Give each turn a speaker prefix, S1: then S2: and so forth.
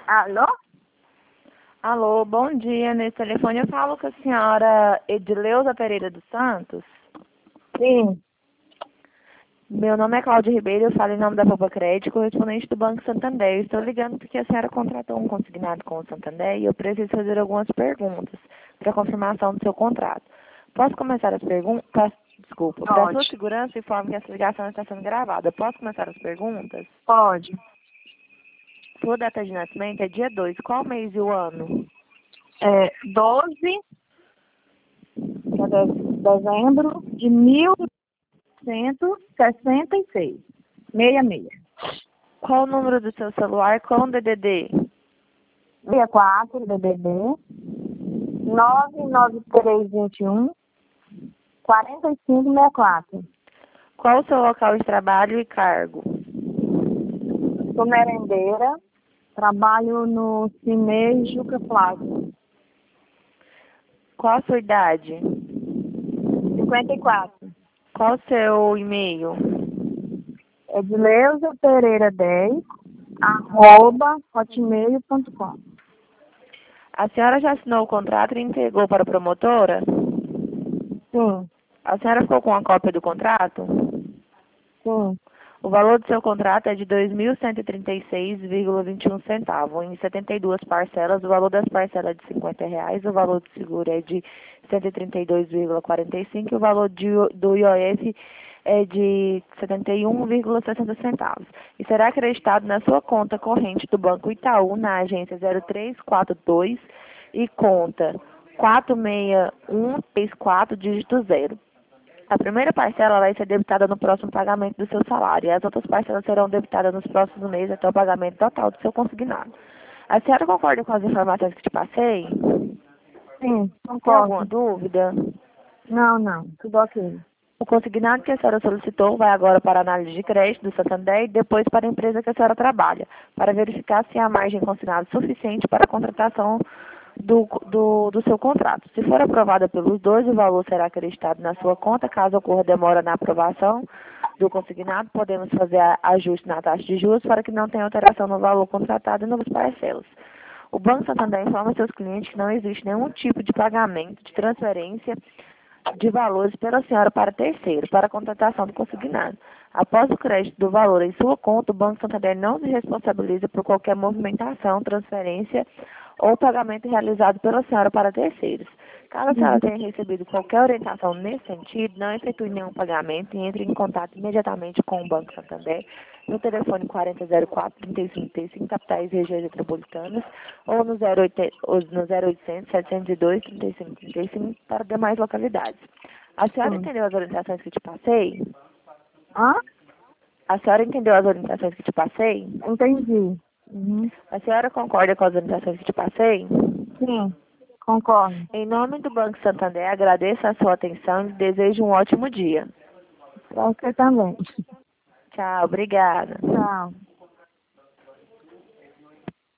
S1: Alô?
S2: Alô, bom dia. Nesse telefone eu falo com a senhora Edileuza Pereira dos Santos.
S1: Sim.
S2: Meu nome é Cláudia Ribeiro, eu falo em nome da Poupa Crédito, correspondente do Banco Santander. Estou ligando porque a senhora contratou um consignado com o Santander e eu preciso fazer algumas perguntas para confirmação do seu contrato. Posso começar as perguntas? Desculpa. Para sua
S1: Pode.
S2: segurança, informo que essa ligação está sendo gravada. Posso começar as perguntas?
S1: Pode.
S2: Sua data de nascimento é dia 2. Qual mês e o ano?
S1: 12 de dezembro de 1966. 66.
S2: Qual o número do seu celular com o DDD?
S1: 64 DDD 99321 4564.
S2: Qual o seu local de trabalho e cargo?
S1: Sou merendeira. Trabalho no Cimei Juca Plaza.
S2: Qual a sua idade?
S1: 54.
S2: Qual o seu e-mail?
S1: Edileuza Pereira 10 @hotmail.com.
S2: A senhora já assinou o contrato e entregou para a promotora?
S1: Sim.
S2: A senhora ficou com a cópia do contrato?
S1: Sim.
S2: O valor do seu contrato é de R$ 2.136,21 em 72 parcelas. O valor das parcelas é de R$ 50, o valor do seguro é de 132,45 e o valor do IOF é de 71,60 centavos. E será acreditado na sua conta corrente do Banco Itaú, na agência 0342 e conta 46134, dígito 0. A primeira parcela vai ser debitada no próximo pagamento do seu salário e as outras parcelas serão debitadas nos próximos meses até o pagamento total do seu consignado. A senhora concorda com as informações que te passei?
S1: Sim,
S2: Tem alguma
S1: concordo.
S2: dúvida?
S1: Não. Tudo ok.
S2: O consignado que a senhora solicitou vai agora para a análise de crédito do Santander e depois para a empresa que a senhora trabalha, para verificar se há margem consignada suficiente para a contratação do seu contrato. Se for aprovada pelos dois, o valor será acreditado na sua conta. Caso ocorra demora na aprovação do consignado, podemos fazer ajuste na taxa de juros para que não tenha alteração no valor contratado e nas parcelas. O Banco Santander informa seus clientes que não existe nenhum tipo de pagamento, de transferência de valores pela senhora para terceiro, para a contratação do consignado. Após o crédito do valor em sua conta, o Banco Santander não se responsabiliza por qualquer movimentação, transferência ou pagamento realizado pela senhora para terceiros. Caso a senhora tenha recebido qualquer orientação nesse sentido, não efetue nenhum pagamento e entre em contato imediatamente com o Banco Santander no telefone 4004-3535, capitais e regiões metropolitanas, ou no 0800-702-3535 para demais localidades. A senhora
S1: Sim.
S2: entendeu as orientações que te passei?
S1: Hã?
S2: A senhora entendeu as orientações que te passei?
S1: Entendi. Uhum.
S2: A senhora concorda com as orientações que te passei?
S1: Sim, concordo.
S2: Em nome do Banco Santander, agradeço a sua atenção e desejo um ótimo dia.
S1: Pra você também.
S2: Tchau, obrigada.
S1: Tchau.